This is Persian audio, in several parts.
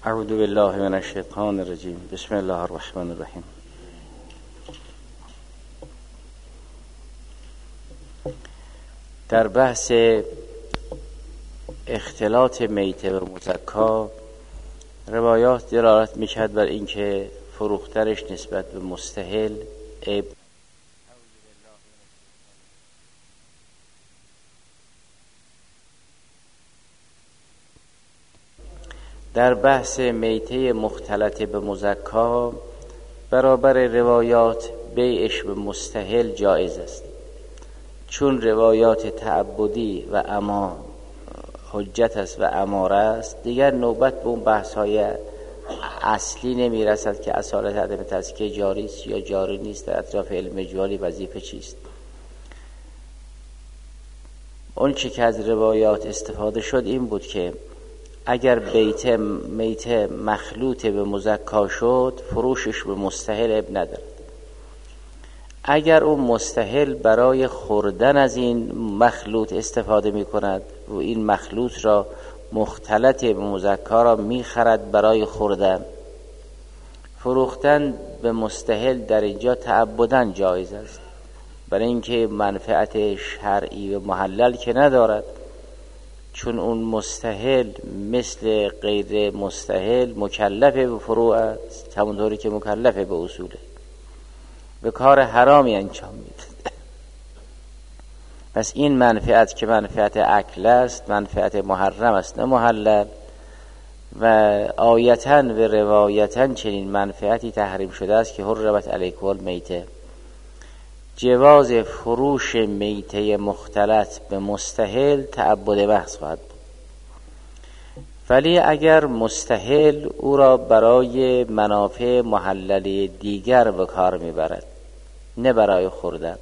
اعوذ بالله من الشیطان الرجیم. بسم الله الرحمن الرحیم. در بحث اختلاط میته و مزکا روایات دلالت میکرد بر اینکه فروختنش نسبت به مستحل عیب. در بحث میته مختلط به مزکا برابر روایات بیعش به مستحل جایز است، چون روایات تعبدی و اما حجت است و اماره است. دیگر نوبت به اون بحث‌های اصلی نمیرسد که اصالت عدم تزکیه جاری است یا جاری نیست، در اطراف علم اجمالی وظیفه چیست. اون چی که از روایات استفاده شد این بود که اگر میته مخلوط به مزکا شد فروشش به مستحل عیب ندارد. اگر اون مستحل برای خوردن از این مخلوط استفاده می کند و این مخلوط را مختلط به مزکا را می خرد برای خوردن، فروختن به مستحل در اینجا تعبداً جایز است، برای اینکه منفعت شرعی و محلل که ندارد، چون اون مستحل مثل غیر مستحل مکلف به فروع است، همونطوری که مکلف به اصوله، به کار حرامی انجام میده. پس این منفعت که منفعت اکل است منفعت محرم است نه محلل، و آیتاً و روایتاً چنین منفعتی تحریم شده است که حرمت علیکم المیته. جواز فروش میته مختلط به مستحل تعبد بحث خواهد بود، ولی اگر مستحل او را برای منافع محللی دیگر به کار میبرد نه برای خوردن،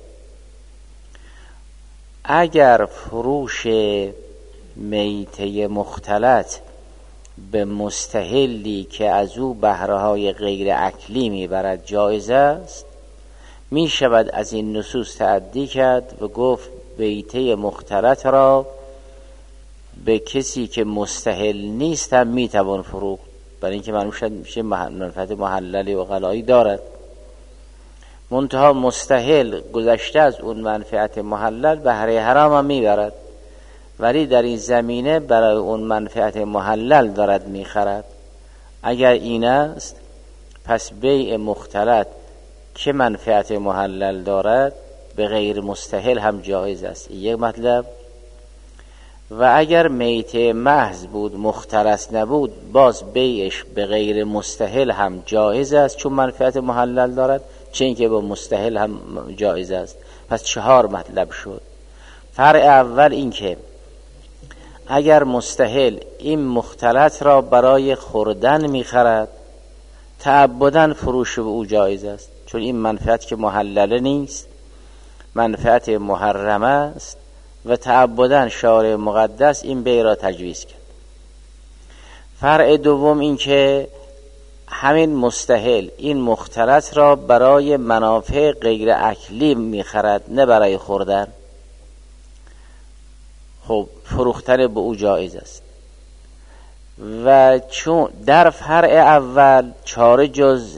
اگر فروش میته مختلط به مستحلی که از او بهره‌های غیر اکلی میبرد جایز است، می شود از این نصوص تعدی کرد و گفت میته مختلط را به کسی که مستحل نیست هم می توان فروخت، برای اینکه معلوم شد میشه منفعت محللی و غلایی دارد. منتها مستحل گذشته از اون منفعت محلل بهره حرام هم می برد، ولی در این زمینه برای اون منفعت محلل دارد می خرد. اگر این است پس بیع مختلط که منفعت محلل دارد به غیر مستحل هم جایز است، یک مطلب. و اگر میته محض بود مختلط نبود باز بیعش به غیر مستحل هم جایز است، چون منفعت محلل دارد، چه اینکه به مستحل هم جایز است. پس 4 مطلب شد. فرع اول این که اگر مستحل این مختلط را برای خوردن میخرد تعبداً فروش به او جایز است، چون این منفعت که محلله نیست، منفعت محرمه است و تعبداً شارع مقدس این بیع را تجویز کرد. فرع دوم این که همین مستحل این مختلط را برای منافع غیر اکلی میخرد نه برای خوردن، خب فروختن به او جایز است. و چون در فرع اول چاره جز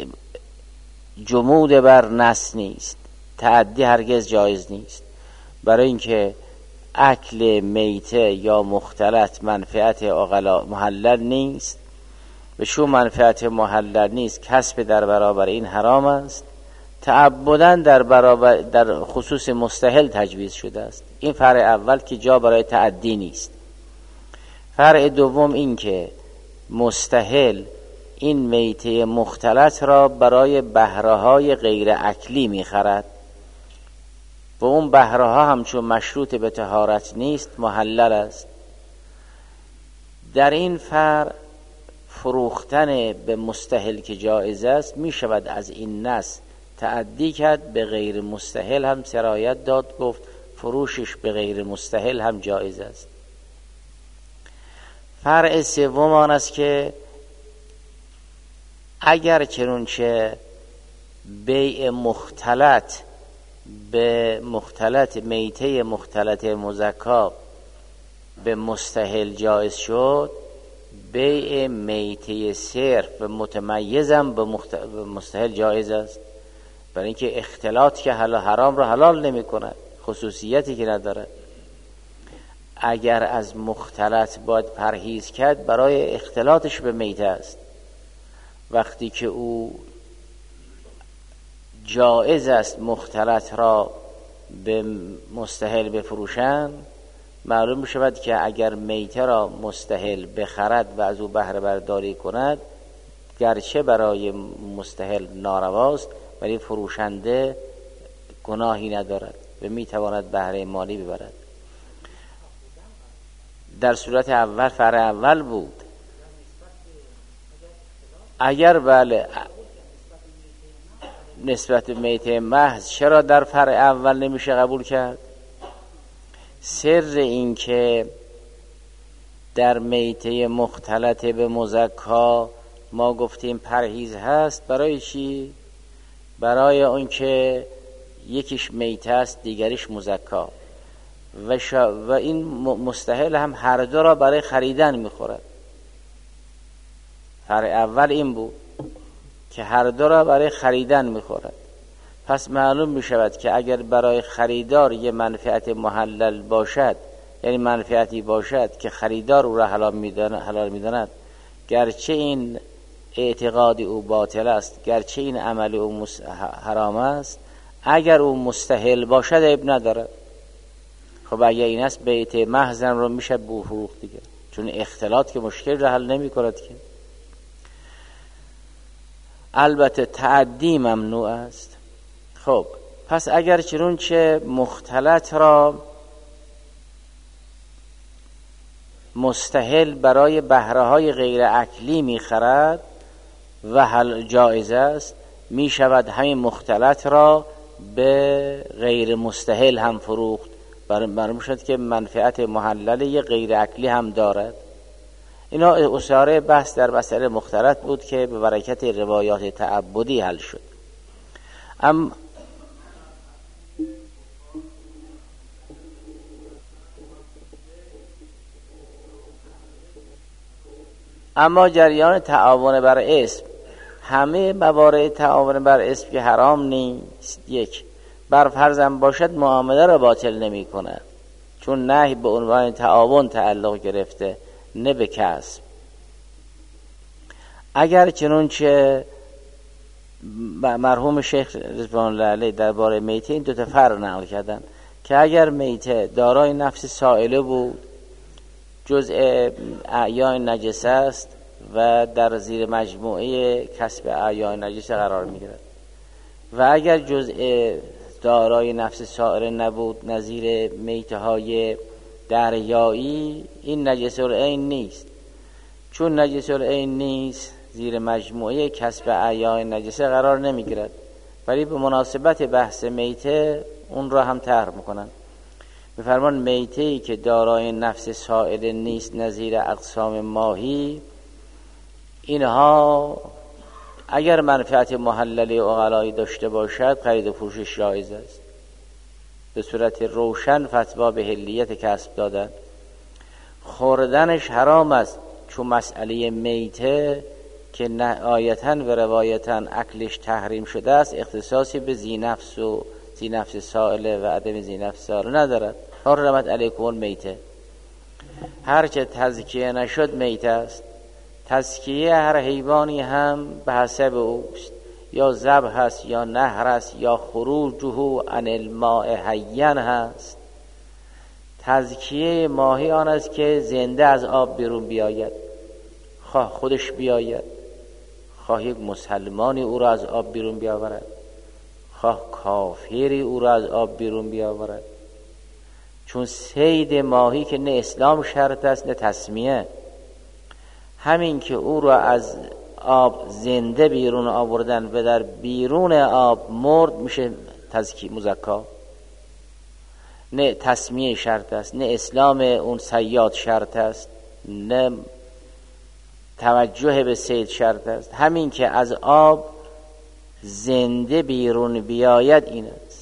جمود بر نص نیست، تعدی هرگز جایز نیست، برای اینکه اکل میته یا مختلط منفعت محلل نیست، به شو منفعت محلل نیست کسب در برابر این حرام است، تعبداً در خصوص مستحل تجویز شده است. این فرع اول که جا برای تعدی نیست. فرع دوم این که مستحل این میته مختلط را برای بهره‌های غیر اکلی می‌خرد و اون بهره‌ها همچون مشروط به طهارت نیست محلل است. در این فرع فروختن به مستحل که جایز است می شود از این نص تعدی کرد به غیر مستحل هم سرایت داد، گفت فروشش به غیر مستحل هم جایز است. فرع سوم آن است که اگر چنانچه بیع مختلط به مختلط میته مختلط مزکا به مستحل جایز شد، بیع میته صرف متمیزم به مستحل جایز است، برای اینکه اختلاط که حرام را حلال نمی کند، خصوصیتی که نداره. اگر از مختلط باید پرهیز کرد برای اختلاطش به میته است. وقتی که او جایز است مختلط را به مستحل بفروشند، معلوم شود که اگر میته را مستحل بخرد و از او بهره برداری کند، گرچه برای مستحل نارواست ولی فروشنده گناهی ندارد و میتواند بهره مالی ببرد. در صورت اول فرع اول بود. اگر بله نسبت به میته محض، چرا در فرع اول نمیشه قبول کرد؟ سر این که در میته مختلط به مزکا ما گفتیم پرهیز هست، برای چی؟ برای اون که یکیش میته است دیگریش مزکا و این مستحل هم هر دو را برای خریدن میخورد. فرع اول این بود که هر دو را برای خریدن میخورد. پس معلوم میشود که اگر برای خریدار یه منفعت محلل باشد، یعنی منفعتی باشد که خریدار او را حلال میداند، گرچه این اعتقاد او باطل است، گرچه این عمل او حرام است، اگر او مستحل باشد عیب ندارد. خب اگر این است بیعت محضن رو میشه بفروخت دیگه، چون اختلاط که مشکل را حل نمی کند که. البته تعدی ممنوع است. خب پس اگر چنانچه مختلط را مستحل برای بهره های غیر اکلی میخرد و جایز است، میشود همین مختلط را به غیر مستحل هم فروخت، معلوم شد که منفعت محلل غیر اکلی هم دارد. اینا اساره بحث در مسئله مختلط بود که به برکت روایات تعبدی حل شد. اما جریان تعاون بر اسم، همه موارد تعاون بر اسم که حرام نیست، یک بر فرضم باشد معامله را باطل نمی کند، چون نهی به عنوان تعاون تعلق گرفته نه به کسب. اگر چنانچه مرحوم شیخ رضوان الله علیه درباره میته این دو تا فرق نقل کردن که اگر میته دارای نفس سائله بود، جزء اعیان نجسه است و در زیر مجموعه کسب اعیان نجسه قرار میگیرد، و اگر جزء دارای نفس سائله نبود، نظیر میته های دریایی، این نجس العین نیست. چون نجس العین نیست، زیر مجموعه کسب اعیان نجسه قرار نمیگیرد، ولی به مناسبت بحث میته اون را هم طرح میکنن. میفرمان میته‌ای که دارای نفس سائل نیست، نظیر اقسام ماهی، اینها اگر منفعت محللی عقلایی داشته باشد خرید و فروشش جایز است. به صورت روشن فتوا به حلیت کسب دادن. خوردنش حرام است، چون مسئله میته که آیتاً و روایتاً اکلش تحریم شده است، اختصاصی به ذینفس و ذینفس سائله و عدم ذینفس سائله ندارد. حرمت علیکم المیته، هرچه تزکیه نشد میته است. تزکیه هر حیوانی هم به حسب اوست، یا ذبح هست یا نهر است یا خروجه عن الماء حیاً هست. تزکیه ماهی آن است که زنده از آب بیرون بیاید، خواه خودش بیاید، خواه یک مسلمانی او را از آب بیرون بیاورد، خواه کافری او را از آب بیرون بیاورد. چون صید ماهی که نه اسلام شرط است نه تسمیه، همین که او را از آب زنده بیرون آوردن و در بیرون آب مرد میشه تزکی مزکا. نه تسمیه شرط است، نه اسلام اون صیاد شرط است، نه توجه به صید شرط است. همین که از آب زنده بیرون بیاید این است.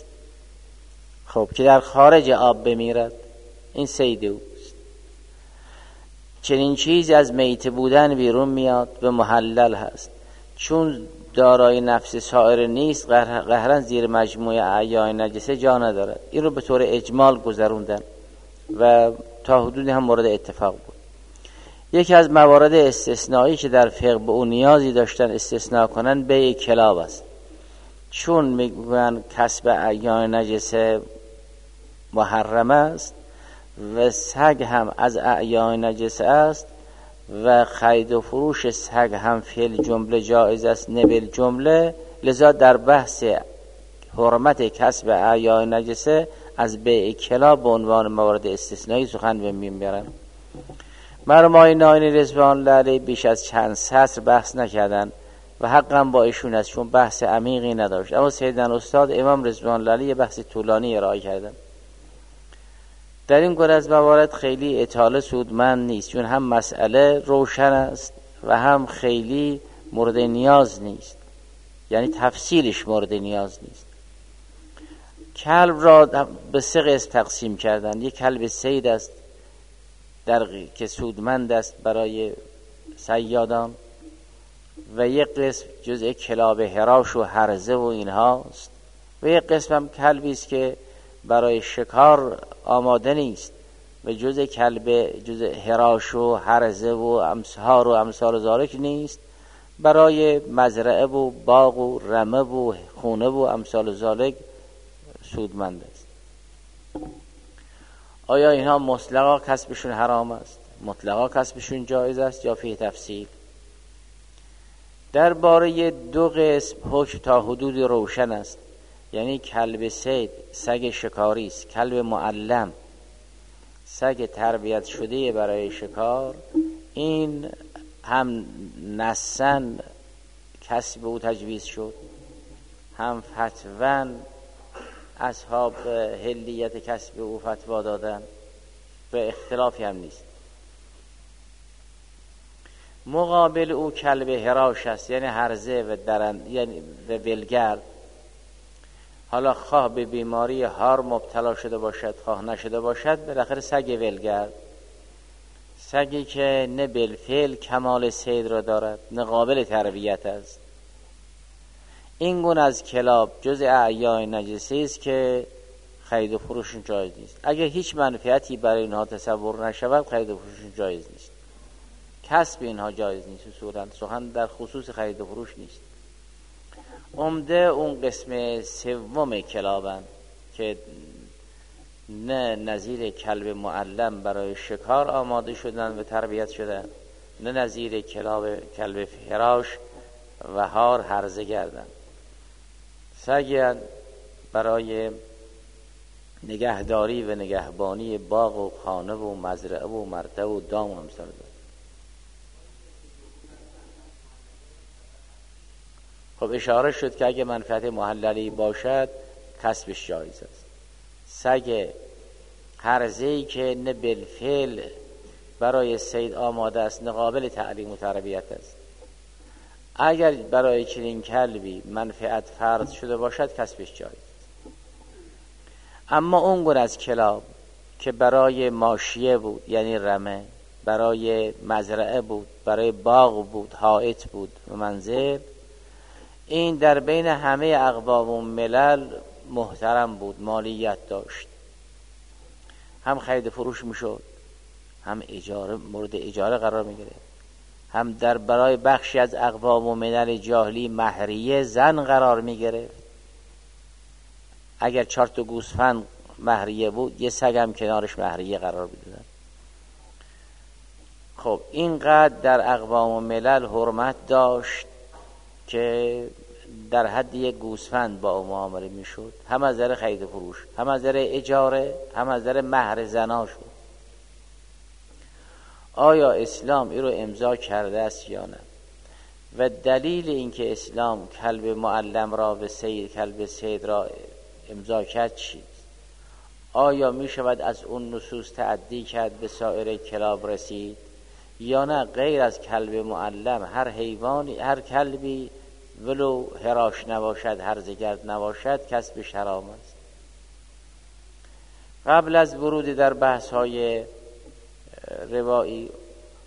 خب که در خارج آب بمیرد، این صید اوست. چنین چیزی از میته بودن بیرون میاد و محلل هست، چون دارای نفس سائر نیست قهرن زیر مجموعه اعیان نجسه جا ندارد. این رو به طور اجمال گذروندن و تا حدودی هم مورد اتفاق بود. یکی از موارد استثنایی که در فقه به اون نیازی داشتن استثناء کنن بیع کلاب است، چون میگن کسب اعیان نجسه محرم است و سگ هم از اعیان نجسه است و خرید و فروش سگ هم فعل جمله جایز است نه بالجمله. لذا در بحث حرمت کسب اعیان نجسه از بیع کلاب به عنوان موارد استثنایی سخن میبرن. مرمای ناینی رضوان الله علیه بیش از چند سطر بحث نکردن و حقا با ایشون است، چون بحث عمیقی نداشت. اما سیدنا استاد امام رضوان الله علیه بحث طولانی ارائه کردن. در این گونه از موارد خیلی اطاله سودمند نیست، چون هم مسئله روشن است و هم خیلی مورد نیاز نیست، یعنی تفصیلش مورد نیاز نیست. کلب را به 3 قسم تقسیم کردن. یک کلب صید است که سودمند است برای صیادان و یک قسم جزء کلاب هراش و هرزه و اینهاست و یک قسم هم کلبی است که برای شکار آماده نیست و جزء هراش و هرزه و امثال ذالک نیست، برای مزرعه و باغ و رمه و خونه و امثال ذالک سودمند است. آیا اینها مطلقا کسبشون حرام است، مطلقا کسبشون جایز است یا فی تفصیل؟ درباره 2 قسم حکم تا حدود روشن است، یعنی کلب صید سگ شکاری است، کلب معلم سگ تربیت شده برای شکار، این هم نصاً کسب او تجویز شد، هم فتواً اصحاب حلیت کسب او فتوا دادن و اختلافی هم نیست. مقابل او کلب هراش است، یعنی هرزه و درند، یعنی ولگرد. حالا خواه به بیماری هار مبتلا شده باشد خواه نشده باشد، بالاخره سگ ولگرد، سگی که نه بالفعل کمال صید را دارد نه قابل تربیت است. این گونه از کلاب جزء اعیان نجسه است که خرید و فروششون جایز نیست. اگر هیچ منفعتی برای اینها تصور نشود خرید و فروششون جایز نیست، کسب اینها جایز نیست. اصولا سخن در خصوص خرید و فروش نیست. عمده اون قسم سوم کلابن که نه نظیر کلب معلم برای شکار آماده شدن و تربیت شدن، نه نظیر کلب فراش و هار هرزه گردن. سگی برای نگهداری و نگهبانی باغ و خانه و مزرعه و مرتع و دام و امثال دارد. خب اشاره شد که اگه منفعت محللی باشد کسبش جایز است. سگ هرزه‌ای که نه بالفعل برای صید آماده است نه قابل تعلیم و تربیت است، اگر برای چنین کلبی منفعت فرض شده باشد کسبش جایز است. اما اون گونه از کلاب که برای ماشیه بود، یعنی رمه، برای مزرعه بود، برای باغ بود، حائط بود و منزل، این در بین همه اقوام و ملل محترم بود، مالیت داشت، هم خرید فروش میشد، هم اجاره، مورد اجاره قرار میگرفت، هم در برای بخشی از اقوام و ملل جاهلی مهریه زن قرار میگرفت. اگر 4 تا گوسفند مهریه بود، یه سگ هم کنارش مهریه قرار میدادن. خب اینقدر در اقوام و ملل حرمت داشت که در حد یک گوسفند با او معامله میشد، هم از نظر خرید و فروش، هم از نظر اجاره، هم از نظر مهر زنا شد. آیا اسلام این رو امضا کرده است یا نه؟ و دلیل اینکه اسلام کلب معلم را به کلب صید را امضا کرد چیست؟ آیا می شود از اون نصوص تعدی کرد به سایر کلاب رسید یا نه؟ غیر از کلب معلم هر حیوانی، هر کلبی ولو هراش نباشد، هرزگرد نباشد، کسبش حرام است. قبل از ورود در بحث های روایی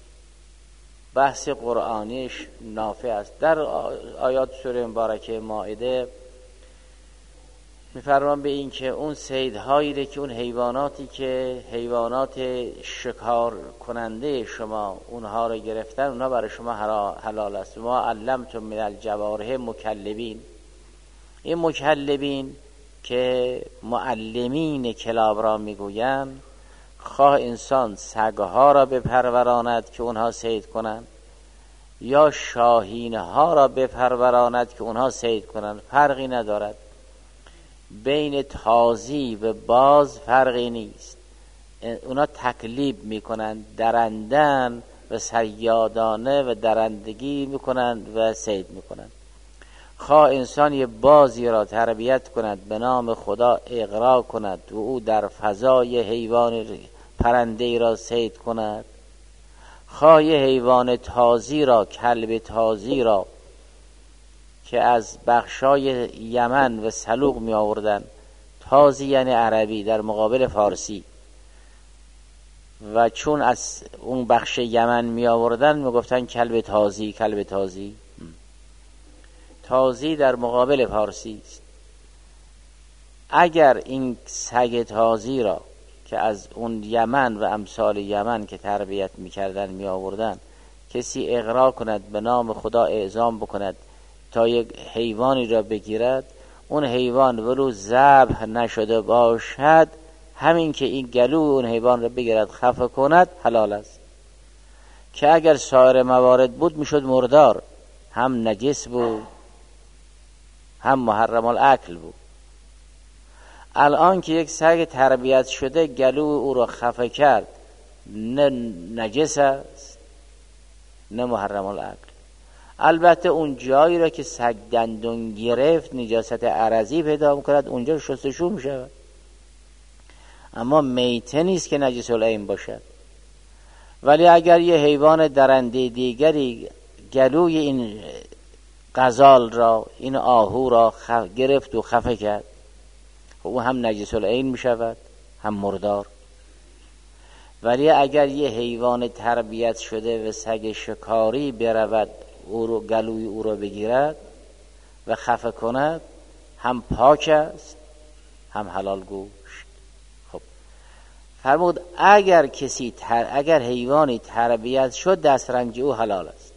بحث قرآنیش نافع است. در آیات سوره مبارکه مائده میفرمان به این که اون صیدهایی که اون حیواناتی که حیوانات شکار کننده شما اونها رو گرفتن، اونها برای شما حلال است. ما علمتم من الجوارح مکلبین. این مکلبین که معلمین کلاب را میگویند، خواه انسان سگها را بپروراند که اونها صید کنند یا شاهینها را بپروراند که اونها صید کنند، فرقی ندارد. بین تازی و باز فرقی نیست. اونا تکلیب میکنند، درندن و صیادانه و درندگی میکنند و صید میکنند. خواه انسان یه بازی را تربیت کند، به نام خدا اقرا کند و او در فضای حیوان پرنده را صید کند، خواه یه حیوان تازی را، کلب تازی را که از بخشای یمن و سلوق می آوردن، تازی یعنی عربی در مقابل فارسی، و چون از اون بخش یمن می آوردن می گفتن کلب تازی. کلب تازی، تازی در مقابل فارسی است. اگر این سگ تازی را که از اون یمن و امثال یمن که تربیت می کردن می آوردن کسی اقرا کند، به نام خدا اعزام بکند تا یک حیوانی را بگیرد، اون حیوان ولو ذبح نشده باشد، همین که این گلو اون حیوان را بگیرد خفه کند حلال است. که اگر سایر موارد بود میشد مردار، هم نجس بود هم محرم الاکل بود. الان که یک سگ تربیت شده گلو او را خفه کرد، نه نجس است نه محرم الاکل. البته اون جایی را که سگ دندون گرفت نجاست عرضی پیدا میکند، اونجا شستشو میشود، اما میته نیست که نجس العین باشد. ولی اگر یه حیوان درنده دیگری گلوی این غزال را، این آهو را گرفت و خفه کرد، او هم نجس العین میشود هم مردار. ولی اگر یه حیوان تربیت شده و سگ شکاری برود او رو گلوی او را بگیرد و خفه کند، هم پاک است هم حلال گوشت. خب فرمود اگر اگر حیوانی تربیت شد دسترنج او حلال است.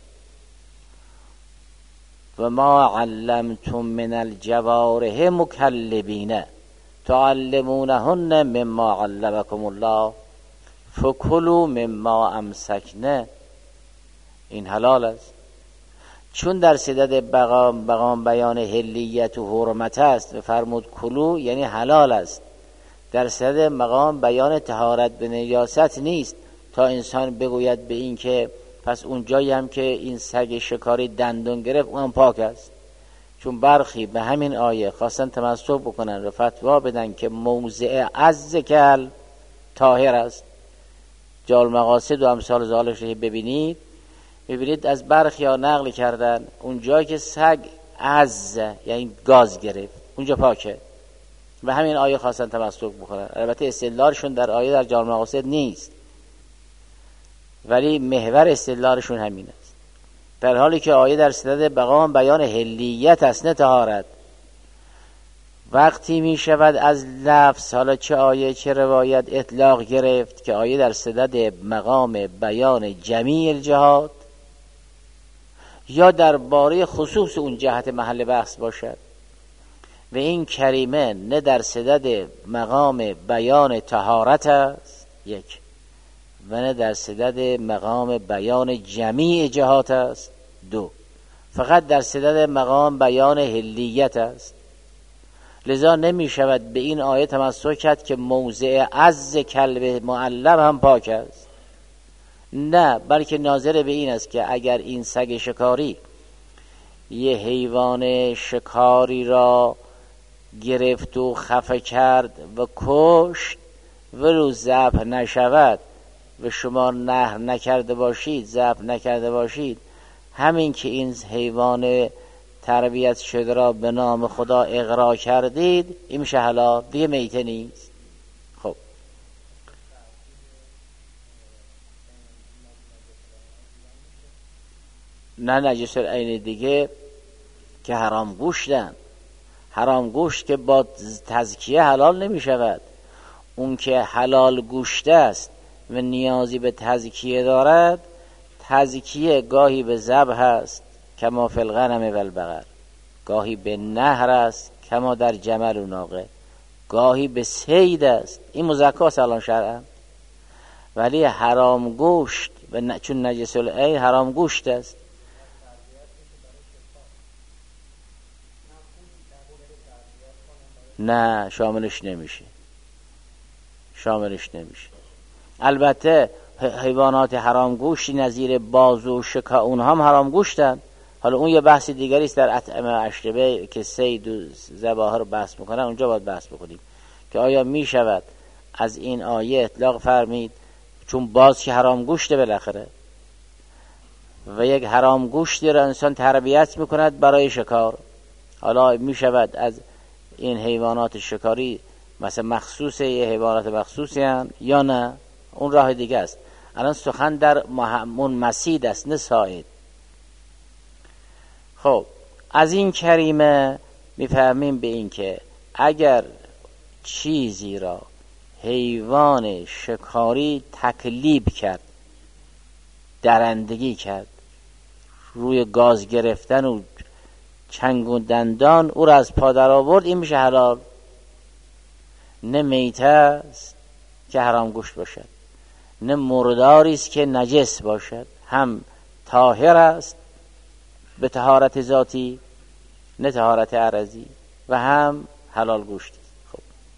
و ما علمتم من الجوارح مکلبین تعلمونهن مما علمکم الله فکلوا مما امسکن. این حلال است. چون در صدد بقام بیان حلیت و حرمت است و فرمود کلو یعنی حلال است، در صدد مقام بیان طهارت به نجاست نیست تا انسان بگوید به این که پس اون جایی هم که این سگ شکاری دندون گرفت اون پاک است. چون برخی به همین آیه خواستن تمسک بکنن و فتوا بدن که موضع عز کل طاهر است. جال مقاصد و امثال ذالک رو ببینید از برخی ها نقل کردن اون جایی که سگ عز یعنی گاز گرفت اونجا پاکه، و همین آیه خواستن تمسک بکنن. البته استدلالشون در آیه در جال مقاصد نیست، ولی محور استدلالشون همین است، در حالی که آیه در صدد بقام بیان حلیت است نه طهارت. وقتی می شود از لفظ، حالا چه آیه چه روایت، اطلاق گرفت که آیه در صدد مقام بیان جمیع الجهات یا درباره خصوص اون جهت محل بحث باشد، و این کریمه نه در صدد مقام بیان طهارت است یک، و نه در صدد مقام بیان جمیع جهات است دو، فقط در صدد مقام بیان حلیت است. لذا نمی شود به این آیه تمسک کرد که موضع عز کلب معلم هم پاک است، نه، بلکه ناظر به این است که اگر این سگ شکاری یه حیوان شکاری را گرفت و خفه کرد و کشت ولو ذبح نشود و شما نهر نکرده باشید، ذبح نکرده باشید، همین که این حیوان تربیت شده را به نام خدا اقرا کردید این میشه حلال، دیگه میته نیست. خب نه نجس العین دیگه که حرام گوشتن. حرام گوشت که با تزکیه حلال نمی شود. اون که حلال گوشت است و نیازی به تزکیه دارد، تزکیه گاهی به ذبح است کما فی الغنم و البقر، گاهی به نهر است کما در جمل و ناقه، گاهی به صید است. این مزکاست الان شرعا. ولی حرام گوشت چون نجس العین حرام گوشت است. نه شاملش نمیشه. البته حیوانات حرام گوشتی نظیر باز و شکا اونها هم حرام گوشتن. حالا اون یه بحث دیگری است در اطعمه اشربه که صید و ذبائح رو بحث میکنن، اونجا باید بحث بکنیم که آیا میشود از این آیه اطلاق فرمید چون باز که حرام گوشته بالاخره و یک حرام گوشتی را انسان تربیت میکند برای شکار، حالا میشود از این حیوانات شکاری مثلا مخصوص یه حیوانات مخصوصی هم یا نه؟ اون راه دیگه است. الان سخن در مسید است نه صائد. خب از این کریمه میفهمیم به این که اگر چیزی را حیوان شکاری تکلیب کرد، درندگی کرد، روی گاز گرفتن و چنگ و دندان او را از پا در آورد، این میشه حلال. نه میته است که حرام گوشت باشد، نه مرداری است که نجس باشد، هم طاهر است به طهارت ذاتی نه طهارت عرضی و هم حلال گوشت. خب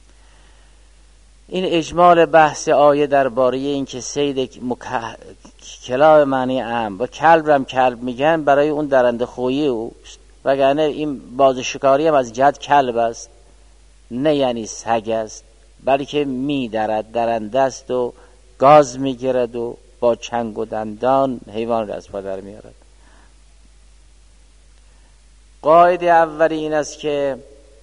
این اجمال بحث آیه درباره این که صید کلاب معنی عام و کلب هم کلب میگن برای اون درنده خویی اوست، وگرنه این باز شکاری هم از جهت کلب است نه یعنی سگ است، بلکه میدرد، درنده است و گاز میگیرد و با چنگ و دندان حیوان را از پا در میارد. قاعده اولی این است که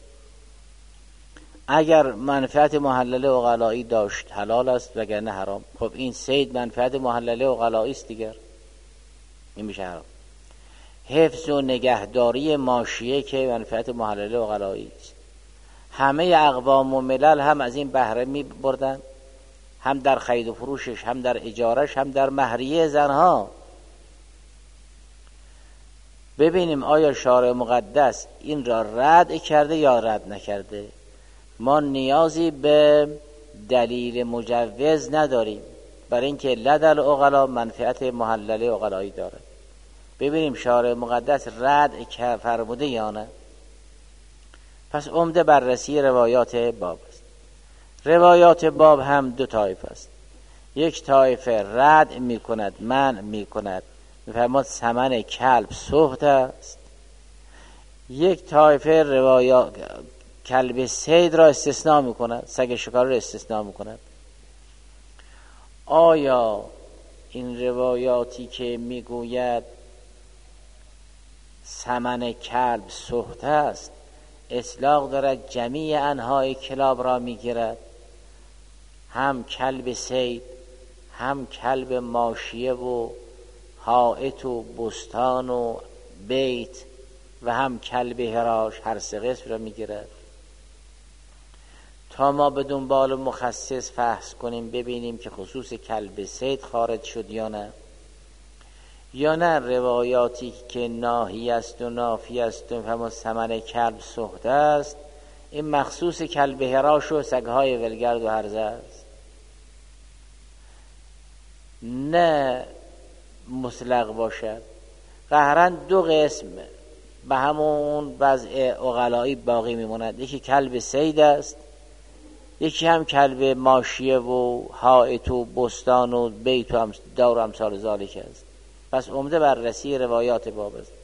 اگر منفعت محلله عقلایی داشت حلال است وگرنه حرام. خب این صید منفعت محلله عقلایی است دیگر، این میشه حرام. حفظ و نگهداری ماشیه که منفعت محلله عقلایی است. همه اقوام و ملل هم از این بهره می بردن، هم در خرید و فروشش، هم در اجارش، هم در مهریه زنها. ببینیم آیا شارع مقدس این را رد کرده یا رد نکرده. ما نیازی به دلیل مجوز نداریم، برای اینکه لدل عقلا منفعت محلله عقلایی داره. ببینیم شارع مقدس رد فرموده یا نه. پس عمده بررسی روایات باب است. روایات باب هم دو طایفه است. یک طایفه رد می کند، منع می کند، می‌فرماد ثمن کلب سحت است. یک طایفه روایات کلب صید را استثناء می کند، سگ شکار را استثناء می کند. آیا این روایاتی که میگوید ثمن کلب سحت است اطلاق دارد جمیع انواع کلاب را میگیرد، هم کلب صید، هم کلب ماشیه و حائط و بستان و بیت و هم کلب هراش، هر سه قسم را میگیرد؟ تا ما به دنبال مخصص فحص کنیم ببینیم که خصوص کلب صید خارج شد یا نه، یا نه روایاتی که ناهی است و نافی است و همون ثمن کلب سحت است این مخصوص کلب هراش و سگهای ولگرد و هرزه است، نه مطلق باشد. قهراً دو قسم به همون وضع عقلایی باقی میموند، یکی کلب صید است، یکی هم کلب ماشیه و حائط و بستان و بیت و دار و امثال ذالک است. پس عمده بررسی روایات باب است.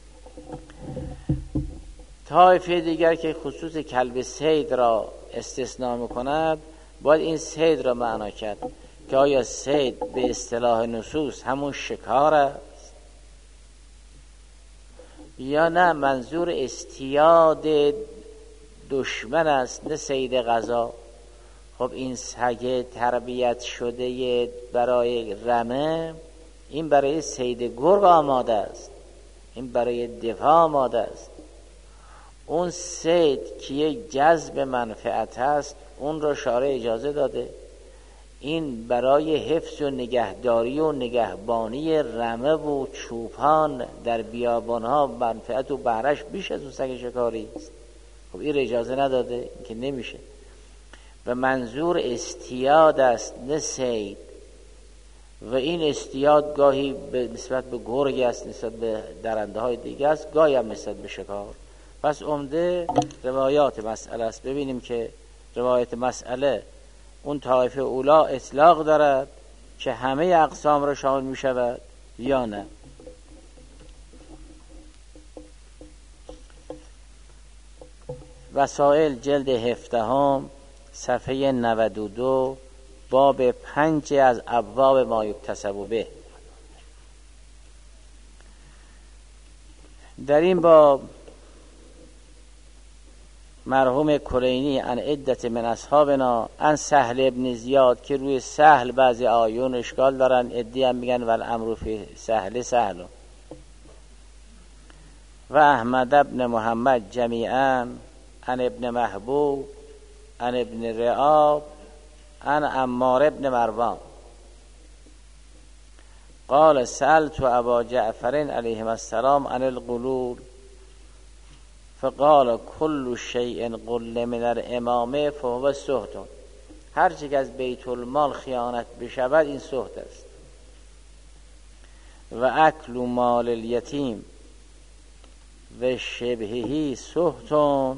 طایفه دیگر که خصوص کلب صید را استثناء میکند باید این صید را معنا کرد که آیا صید به اصطلاح نصوص همون شکار است یا نه منظور اصطیاد دشمن است نه صید غذا. خب این سگ تربیت شده برای رمه این برای صید گرگ آماده است، این برای دفاع آماده است. اون صید که یک جذب منفعت هست اون را شارع اجازه داده. این برای حفظ و نگهداری و نگهبانی رمه و چوپان در بیابانها منفعت و بهرش بیش از اون سگ شکاری است. خب این اجازه نداده، این که نمیشه. و منظور استیاد است نه صید. و این استیاد گاهی نسبت به گرگ است، نسبت به درنده های دیگه است، گاهی هم نسبت به شکار. پس عمده روایات مسئله است. ببینیم که روایت مسئله اون طایفه اولا اطلاق دارد که همه اقسام را شامل می شود یا نه. وسائل جلد 17 صفحه 92 باب 5 از ابواب ما یکتسب به. در این باب مرحوم کلینی عن عدت من اصحابنا عن سهل ابن زیاد که روی سهل بعضی آیون اشکال دارن، عدی هم میگن ول امر فی سهل و احمد ابن محمد جمیعا عن ابن محبوب عن ابن رعاب عن عمار ابن مروان قال سألت ابا جعفر علیه السلام عن الغلول فقال كل شيء قل من الامامه فهو سهت. هر چیز که از بیت المال خیانت بشود این سهت است. و اکل مال الیتیم و شبههی سهتون.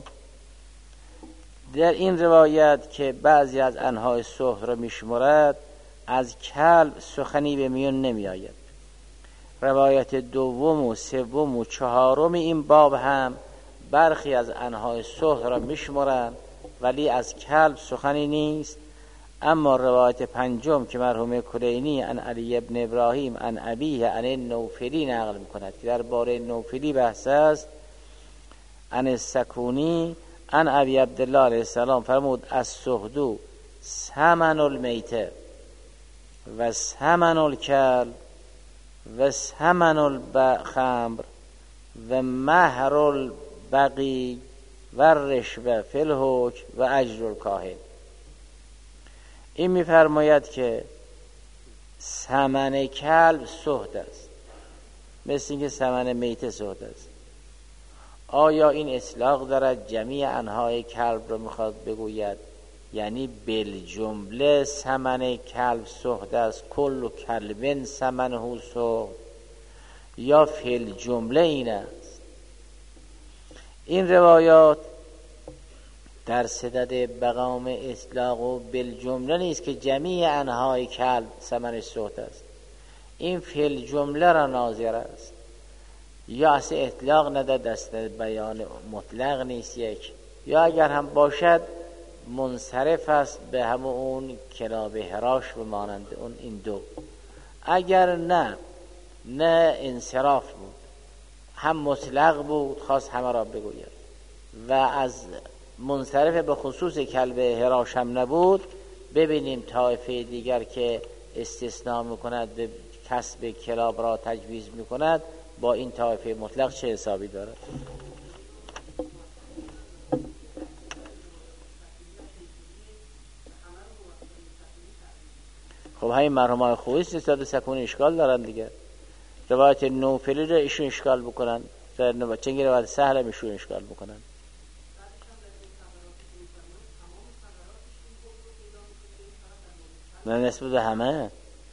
در این روایت که بعضی از انواع سهت را میشمرد از کلب سخنی به میون نمی آید. روایت دوم و سوم و چهارم این باب هم برخی از انواع سهت را میشمرند ولی از کلب سخنی نیست. اما روایت پنجم که مرحوم کلینی عن علی ابن ابراهیم عن ابیه عن نوفلی نقل میکند که درباره نوفلی بحث است، عن السکونی عن ابی عبدالله علیه السلام فرمود السهد ثمن المیته و ثمن الکلب و ثمن الخمر و مهر البقی و رشوه فی الحکم و اجر الکاهن. این میفرماید که ثمن کلب سهت است، مثل اینکه ثمن میته سهت است. آیا این اطلاق دارد جمیع انواع کلب رو میخواد بگوید؟ یعنی بالجمله ثمن کلب سهت است، کل کلب ثمنه سهت، یا فی الجمله این است؟ این روایات در صدد بقام اطلاق و بالجمله نیست که جمیع انواع کلب ثمن سهت است. این فی الجمله را ناظر است، یا اصلا اطلاق نداد، دست بیان مطلق نیست یک، یا اگر هم باشد منصرف است به همون اون کلاب هراش و مانند اون. این دو اگر نه انصراف بود، هم مطلق بود خواست همه را بگوید و از منصرف به خصوص کلب هراش هم نبود، ببینیم طایفه دیگر که استثناء میکند به کسب کلاب را تجویز میکند با این طایفه مطلق چه حسابی دارد. خب همین مرحوم خویست نسبت سکون اشکال دارن دیگه. روایت نوفلی رو ایشون اشکال بکنن، چنگی روایت سهل هم ایشون اشکال بکنن. نه نسبت به همه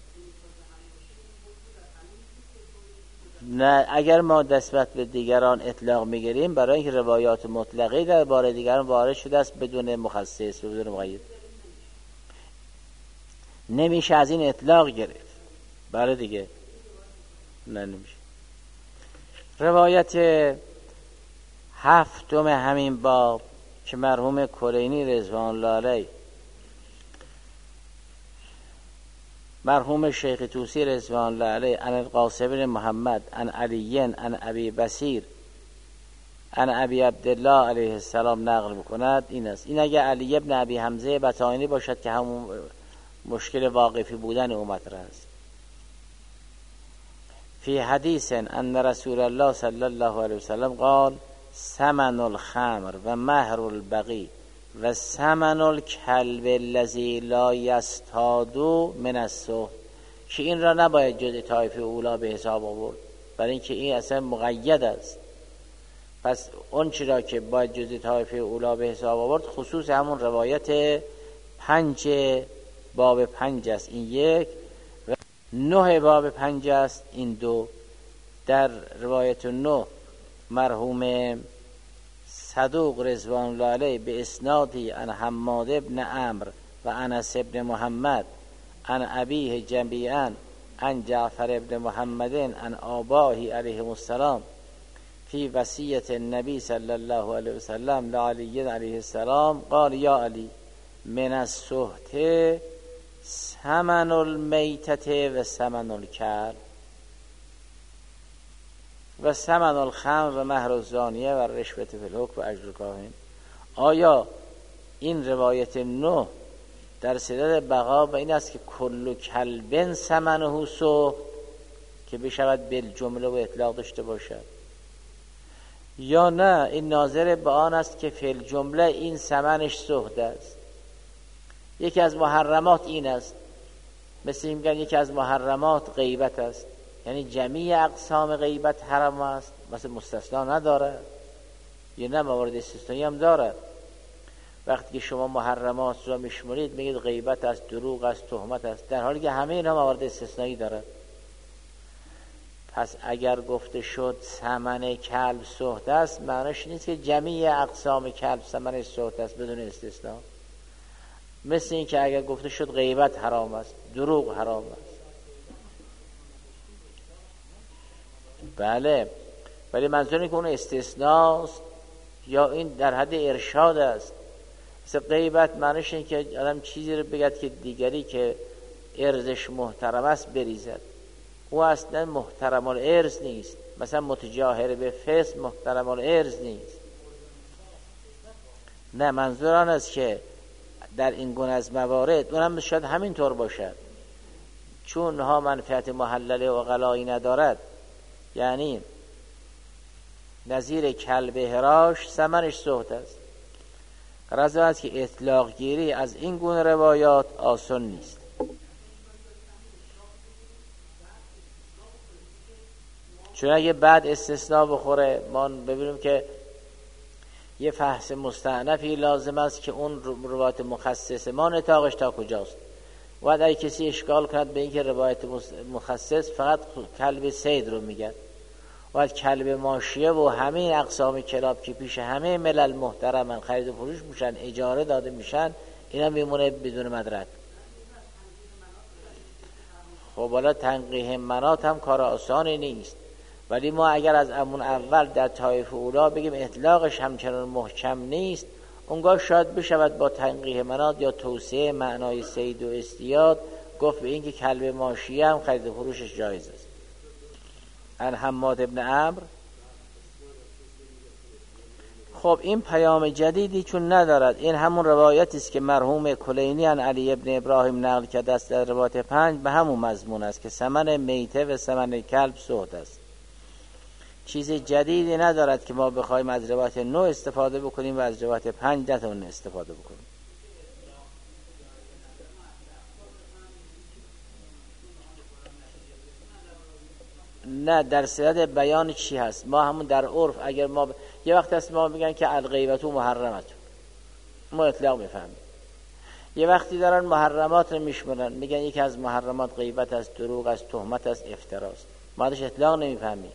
نه. اگر ما نسبت به دیگران اطلاق میگیریم برای اینکه روایات مطلقی در باره دیگران وارد شده است بدون مخصص و بدون مقید، نمیشه از این اطلاق گرفت. برای دیگه نه نمیشه. روایت هفتم همین باب که مرحوم کلینی رضوان الله علیه مرحوم شیخ طوسی رضوان الله علیه عن القاسم بن محمد عن علی عن ابی بصیر عن ابی عبدالله علیه السلام نقل میکند این است. این اگه علی ابن ابی حمزه بطائنی باشد که همون مشکل واقفی بودن او مطرح است. فی حدیث ان رسول الله صلی الله علیه وسلم قال ثمن الخمر و مهر البغی و ثمن الکلب الذی لا یصطاد من السهت، که این را نباید جز طایفه اولی به حساب آورد، برای اینکه این اصلا مقید است. پس اون چرا که باید جز طایفه اولی به حساب آورد خصوص همون روایت 5 باب 5 است این یک، و 9 باب 5 است این دو. در روایت 9 مرحوم صدوق رضوان الله علیه به اسنادی عن حماد ابن عمرو و انس ابن محمد عن ابیه جمیعا عن جعفر ابن محمد عن آبائه علیهم السلام فی وصیت النبی صلی الله علیه وسلم لعلی علیه السلام قال یا علی من السهت ثمن المیتة و ثمن الکلب و ثمن الخمر و مهر الزانیه و رشوة فی الحکم و اجر الکاهن. آیا این روایت 9 در صدد بقا و این است که کل کلب ثمنه سهت که بشود بالجمله و اطلاق داشته باشد، یا نه این ناظر به آن است که فی الجمله این ثمنش سهت است؟ یکی از محرمات این است، مثل این میگن یکی از محرمات غیبت است، یعنی جمیع اقسام غیبت حرام است، مثل مستثنا نداره یا نه موارد استثنایی هم داره. وقتی که شما محرمات را میشمرید میگید غیبت است، دروغ است، تهمت است، در حالی که همه اینا موارد استثنایی داره. پس اگر گفته شد ثمن کلب سهت است، معنیش نیست که جمیع اقسام کلب ثمنش سهت است بدون استثناء. مثل این که اگر گفته شد غیبت حرام است، دروغ حرام است، بله، ولی منظور اینه که اون استثناست یا این در حد ارشاد است. مثل غیبت معنیش اینه که آدم چیزی رو بگد که دیگری که ارزش محترم است بریزد، او اصلا محترم الارز نیست. مثلا متجاهر به فسق محترم الارز نیست. نه، منظور آن است که در این گونه از موارد اونم شاید همین طور باشد، چون ها منفعت محلله و غلایی ندارد، یعنی نظیر کلب هراش ثمنش سهت است. غرض است که اطلاق گیری از این گونه روایات آسان نیست. چون اگه بعد استثناء بخوره ما ببینیم که یه فحص مستعنفی لازم است که اون روایت مخصص ما نطاقش تا کجاست. و اگه کسی اشکال کند به اینکه روایت مخصص فقط کلب صید رو میگه و کلب ماشیه و همه اقسام کلاب که پیش همه ملل محترمن خرید و فروش میشن، اجاره داده میشن، اینا میمونه بدون مدرک. خب حالا تنقیح منات هم کار آسانی نیست، ولی ما اگر از امون اول در طایفه اولا بگیم اطلاقش همچنان محکم نیست، اونگاه شاید بشود با تنقیح منات یا توسعه معنای صید و اصطیاد گفت به این که کلب ماشیه هم خرید و فروشش جایز است. ان حماد ابن عمرو. خب این پیام جدیدی چون ندارد، این همون روایتی است که مرحوم کلینی عن علی ابن ابراهیم نقل کرده است در روایت 5 به همون مضمون است که ثمن میته و ثمن کلب سهت است. چیز جدیدی ندارد که ما بخوایم از روایت 9 استفاده بکنیم و از روایت 5 نتون استفاده بکنیم. نه، در صدد بیان چی هست. ما همون در عرف اگر ما یه وقت هست ما میگن که الغیبت و محرمت، ما اطلاق میفهمیم. یه وقتی دارن محرمات رو میشمرن میگن یکی از محرمات غیبت است، دروغ است، تهمت است، افتراست، ما ازش اطلاق نمیفهمیم.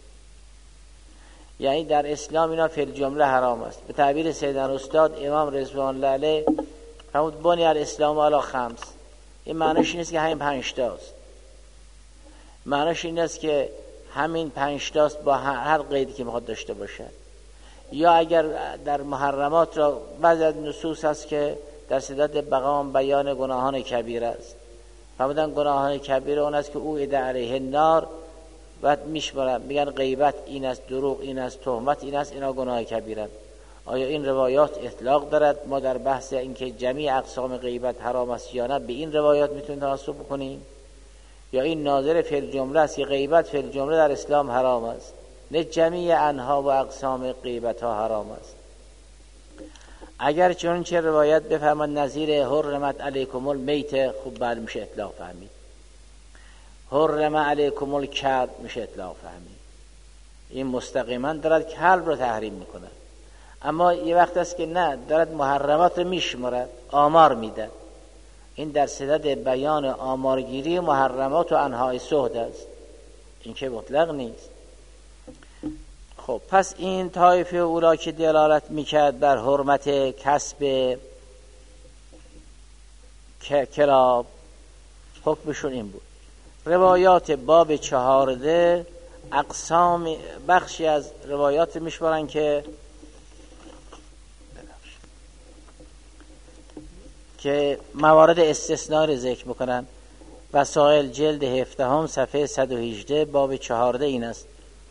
یعنی در اسلام اینا فی الجمله حرام است. به تعبیر سیدنا استاد امام رضوان الله علیه فرمود بنی الاسلام علی خمس. این معنیش نیست که همین 5 تاست، معنیش این است که همین 5 تاست با هر قیدی که میخواد داشته باشه. یا اگر در محرمات را بعضی از نصوص هست که در صدد بقام بیان گناهان کبیره است، فرمودن گناهان کبیره اون است که او اذا علیه النار و میشمارن، میگن غیبت این است، دروغ این است، تهمت این است، اینا گناه کبیره. آیا این روایات اطلاق دارد؟ ما در بحث اینکه جمیع اقسام غیبت حرام است یا نه به این روایات میتونیم توسط بکنیم؟ یا این ناظر فی الجمله است که غیبت فی الجمله در اسلام حرام است، نه جمیع انها و اقسام غیبت ها حرام است. اگر چنانچه روایت بفرماد نظیر حرمت علیکم المیت، خوب بعد میشه اطلاق فهمید. حرم علیکم الکلب میشه اطلاق فهمید. این مستقیما دارد کلب رو تحریم میکنه. اما یه وقت است که نه، دارد محرمات رو میشمارد، آمار میده. این در صدد بیان آمارگیری محرمات و انهای سهد است، این که مطلق نیست. خب پس این طایفه اورا که دلالت میکرد بر حرمت کسب کلاب، حکمشون این بود. روایات باب 14 اقسام، بخشی از روایات میشمارن که موارد استثناء رو ذکر میکنن. وسائل جلد 17 صفحه 118 باب 14 این است: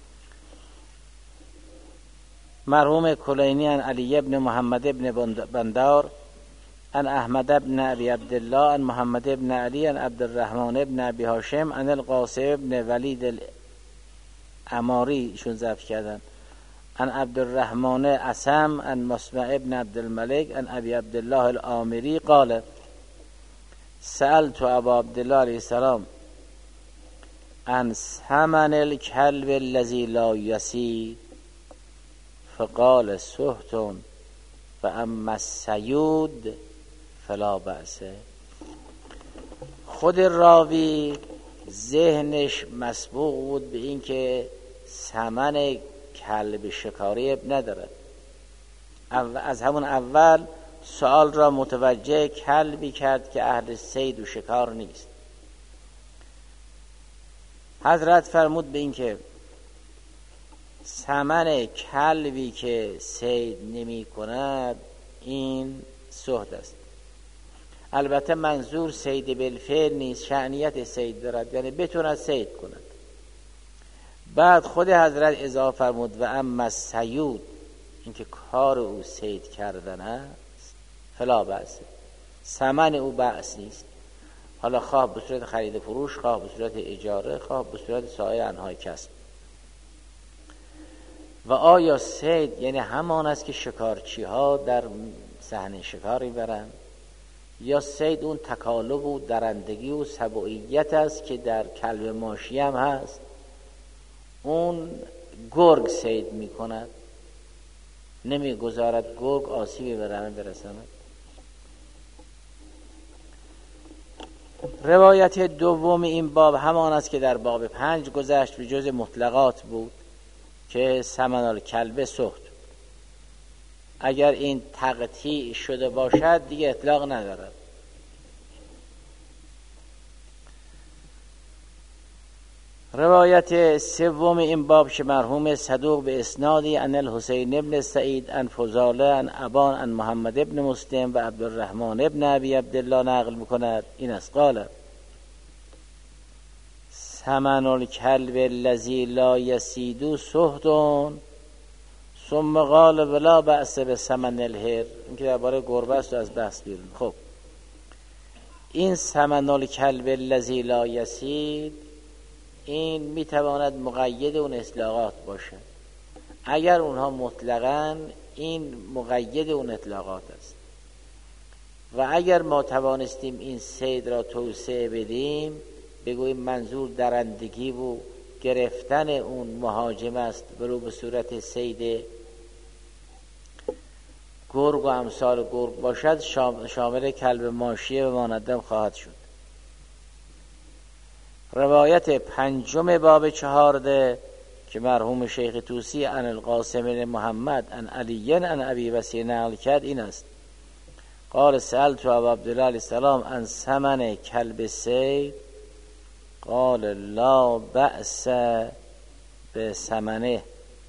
مرحوم کلینی عن علی ابن محمد ابن بندار عن احمد ابن ابی عبدالله عن محمد ابن علی عن عبدالرحمن ابن ابی هاشم عن القاسم ابن ولید الاماری، شون ضبط کردن، عن عبدالرحمن اسم عن مسمع ابن عبدالملک عن ابی عبدالله الامری قال سألت ابا عبدالله علیه السلام عن ثمن الكلب الذي لا يسید فقال سهت و اما السیود فلا بأس. خود راوی ذهنش مسبوق بود به این که ثمن کلب شکاری ندارد. از همون اول سوال را متوجه کلبی کرد که اهل صید و شکار نیست. حضرت فرمود به این که ثمن کلبی که صید نمی کند این سهد است. البته منظور صید بالفعل نیست، شأنیت صید دارد، یعنی بتواند صید کند. بعد خود حضرت اضافه فرمود و اما الصیود، اینکه کار او صید کردن است، فلا بأس، ثمن او بأس نیست. حالا خواه به صورت خرید فروش، خواه به صورت اجاره، خواه به صورت سایر انواع کسب. و آیا صید یعنی همان است که شکارچی ها در صحنه شکاری برند، یا صید اون تکالب و درندگی و سبوعیت است که در کلب ماشی هم هست؟ اون گرگ صید می کند، نمی گذارد گرگ آسیبی به رمه برساند. روایت دوم این باب همان است که در باب 5 گذشت، به جز مطلقات بود که ثمن الکلب سهت. اگر این تقطیع شده باشد دیگه اطلاق ندارد. روایت سوم این باب که مرحوم صدوق به اسنادی عن الحسین ابن سعید عن فضاله عن ابان عن محمد ابن مسلم و عبدالرحمن ابن ابی عبدالله نقل میکند این است: قال ثمن الکلب الذی لا یسید سهت ثم قال ولا بأس بثمن الحر. این که درباره گربه است و از بحث بیرون. خب این ثمن الکلب الذی لا یسید این میتواند مقید اون اطلاقات باشه. اگر اونها مطلقاً، این مقید اون اطلاقات است. و اگر ما توانستیم این صید را توسعه بدیم، بگوییم منظور درندگی و گرفتن اون مهاجم است، برو به صورت صید گرگ و امثال گرگ باشد، شامل کلب ماشیه و مانندم خواهد شد. روایت پنجم باب 14 که مرحوم شیخ طوسی عن القاسم بن محمد عن علی عن ابی وسیع نقل کرد این است: قال سألت ابا عبدالله علیه السلام عن ثمن کلب صید قال لا بأس بثمنه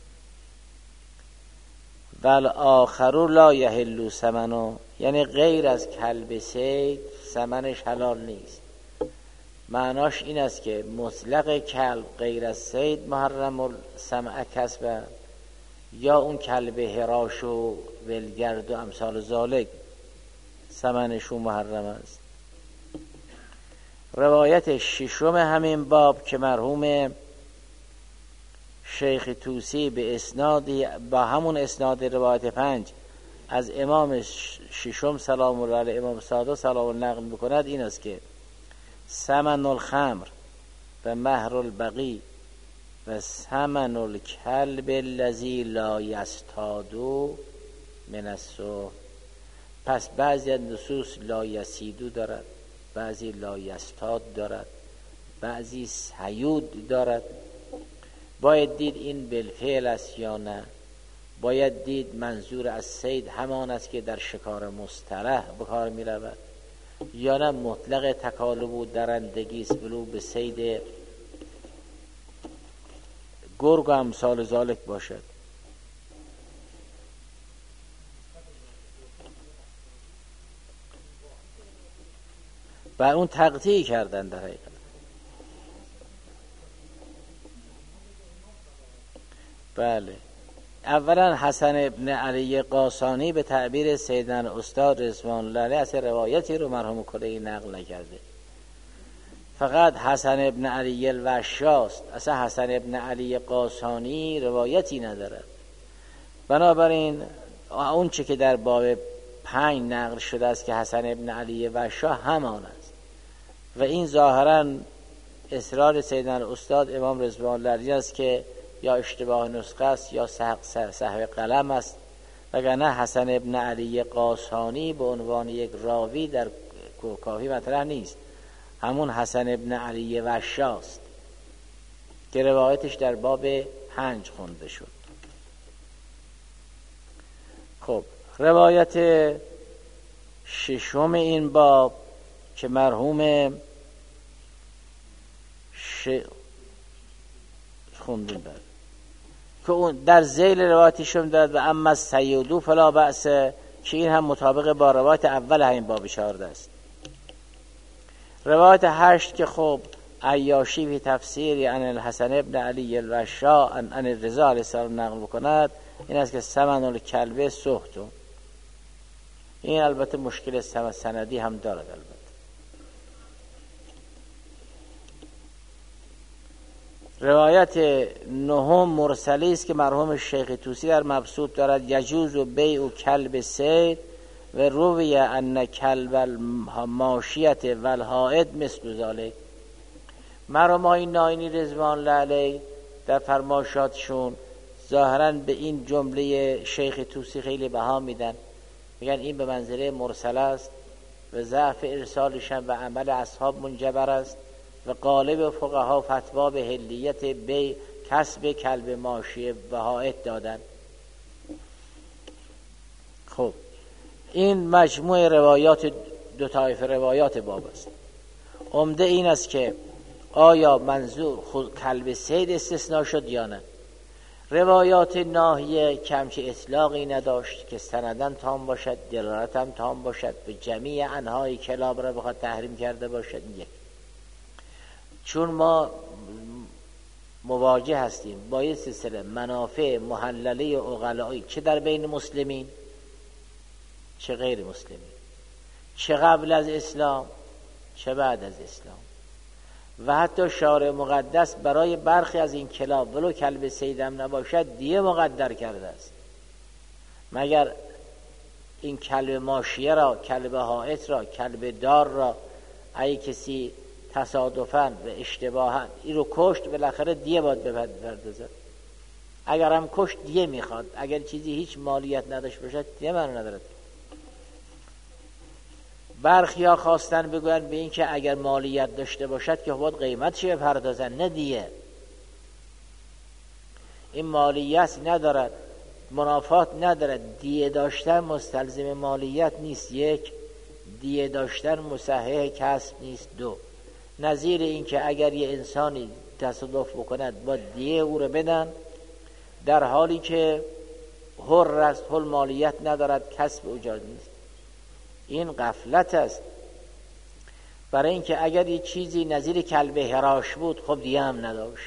والآخر لا یحل ثمنه. یعنی غیر از کلب صید ثمنش حلال نیست. معناش این است که مطلق کلب غیر از صید محرم السمع کسب، یا اون کلب هراش و ولگرد و امثال ذالک ثمنشون محرم است. روایت ششم همین باب که مرحوم شیخ طوسی به اسنادی با همون اسناد روایت 5 از امام ششم سلام الله علیه امام صادق سلام الله نقل میکند این است که ثمن الخمر و مهر البغی و ثمن الکلب الذی لا یصطاد من السوق. پس بعضی از نصوص لا یصیدو دارد، بعضی لا یصطاد دارد، بعضی صیود دارد. باید دید این بالفعل است یا نه. باید دید منظور از صید همان است که در شکار مصطلح به کار می رود یا نه مطلق تکالب و درندگی است ولو به صید گرگ و امثال ذالک باشد. و اون تقطیع کردن در حقیقت. بله، اولا حسن ابن علی قاسانی به تعبیر سیدنا استاد رضوان الله علیه اصل روایتی رو مرحوم کلهی نقل نکرده، فقط حسن ابن علی الوشاست. اصلا حسن ابن علی قاسانی روایتی ندارد. بنابراین اون چه که در باب 5 نقل شده است که حسن ابن علی وشا همان است و این ظاهرا اصرار سیدنا استاد امام رضوان الله علیه است که یا اشتباه نسخه است یا سهو قلم است، وگرنه حسن ابن علی قاسانی به عنوان یک راوی در کافی مطرح نیست. همون حسن ابن علی وشاست که روایتش در باب 5 خونده شد. خب روایت ششم این باب که مرحوم خوندیم بعد که اون در ذیل روایتشون دارد و اما الصیود فلا بأس، که این هم مطابق با روایت اول همین باب 14 است. روایت 8 که خب عیاشی فی تفسیر عن الحسن ابن علی الوشا عن الرضا علیه السلام نقل بکند این است که ثمن الکلب سحت. این البته مشکل سندی هم دارد. البته روایت 9 مرسلی است که مرحوم شیخ طوسی در مبسوط دارد یجوز و بیع و کلب سید و روی ان کلب الماشیت و الحائد مثل ذالک. مرحوم های ناینی رضوان الله علیه در فرمایشاتشون ظاهراً به این جمله شیخ طوسی خیلی بها میدن، میگن این به منزله مرسل است و ضعف ارسالش هم و عمل اصحاب منجبر است و غالب فقها فتوا به حلیت بی کسب کلب ماشیه بهایت دادن. خب این مجموع روایات دو طایفه روایات باب است. عمده این است که آیا منظور خود کلب صید استثناء شد یا نه. روایات ناهیه کمچه اطلاقی نداشت که سندن تام باشد، دلالت هم تام باشد به جمیع انهای کلاب را بخواد تحریم کرده باشد. یک، چون ما مواجه هستیم با یه سلسله منافع محلله عقلایی چه در بین مسلمین چه غیر مسلمین، چه قبل از اسلام چه بعد از اسلام، و حتی شارع مقدس برای برخی از این کلاب ولو کلب صیدم نباشد دیه مقدر کرده است. مگر این کلب ماشیه را، کلب حائط را، کلب دار را ای کسی تصادفاً و اشتباهاً این رو کشت بالاخره دیه باید بپردازد. اگر هم کشت دیه میخواد، اگر چیزی هیچ مالیت نداشت باشد دیه من ندارد. برخی ها خواستن بگوین به این که اگر مالیت داشته باشد که باید قیمتش بپردازن، نه دیه. این مالیت ندارد، منافات ندارد. دیه داشتن مستلزم مالیت نیست. یک، دیه داشتن مصحح کسب نیست. دو، نظیر این که اگر یه انسانی تصادف بکند با دیه او رو بدن در حالی که حر است، حل مالیت ندارد، کسب او جایز نیست. این غفلت است. برای اینکه اگر یه چیزی نظیر کلب هراش بود خب دیگه هم نداشت.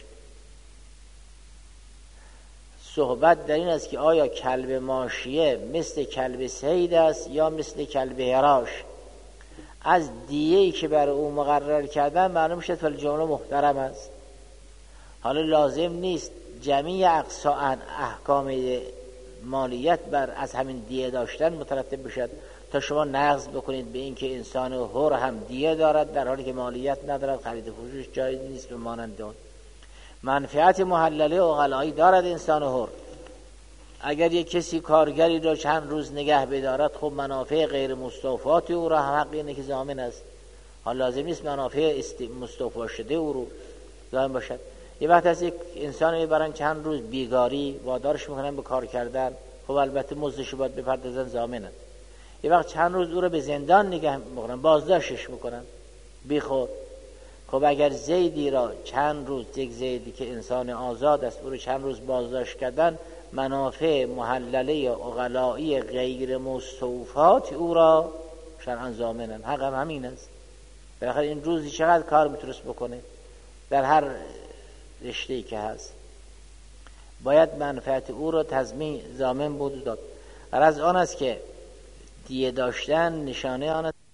صحبت در این است که آیا کلب ماشیه مثل کلب صید است یا مثل کلب هراش. از دیه‌ای که برای او مقرر کردن معلوم شد فل جمله محترم است. حالا لازم نیست جمیع اقصا احکام مالیت بر از همین دیه داشتن مترتب بشد تا شما نقض بکنید به این که انسان حر هم دیه دارد در حالی که مالیت ندارد، خرید فروش جایز نیست به مانند اون. منفعت محلله عقلایی دارد انسان حر. اگر یک کسی کارگری را چند روز نگه بدارد، خب منافع غیر مستوفات او را هم حق اینه که ضامن است. حالا لازم نیست منافع مستوفا شده او رو ضامن باشد. یه وقت از یک انسان میبرن چند روز بیگاری وادارش میکنن به کار کردن، خب البته مزدش باید بپردازن، ضامنن. یه وقت چند روز او رو به زندان نگه میکنن، بازداشتش میکنن بیخود. خب اگر زیدی را چند روز، یک زیدی که انسان آزاد است، او رو چند روز بازداشت کردن، منافع محلله عقلائی غیر مستوفات او را شرعاً ضامنن. حق هم همین است. بالاخره این روزی چقدر کار میتونست بکنه در هر رشته‌ای که هست، باید منفعت او را تضمین ضامن بود داد. از آن است که دیه داشتن نشانه آن است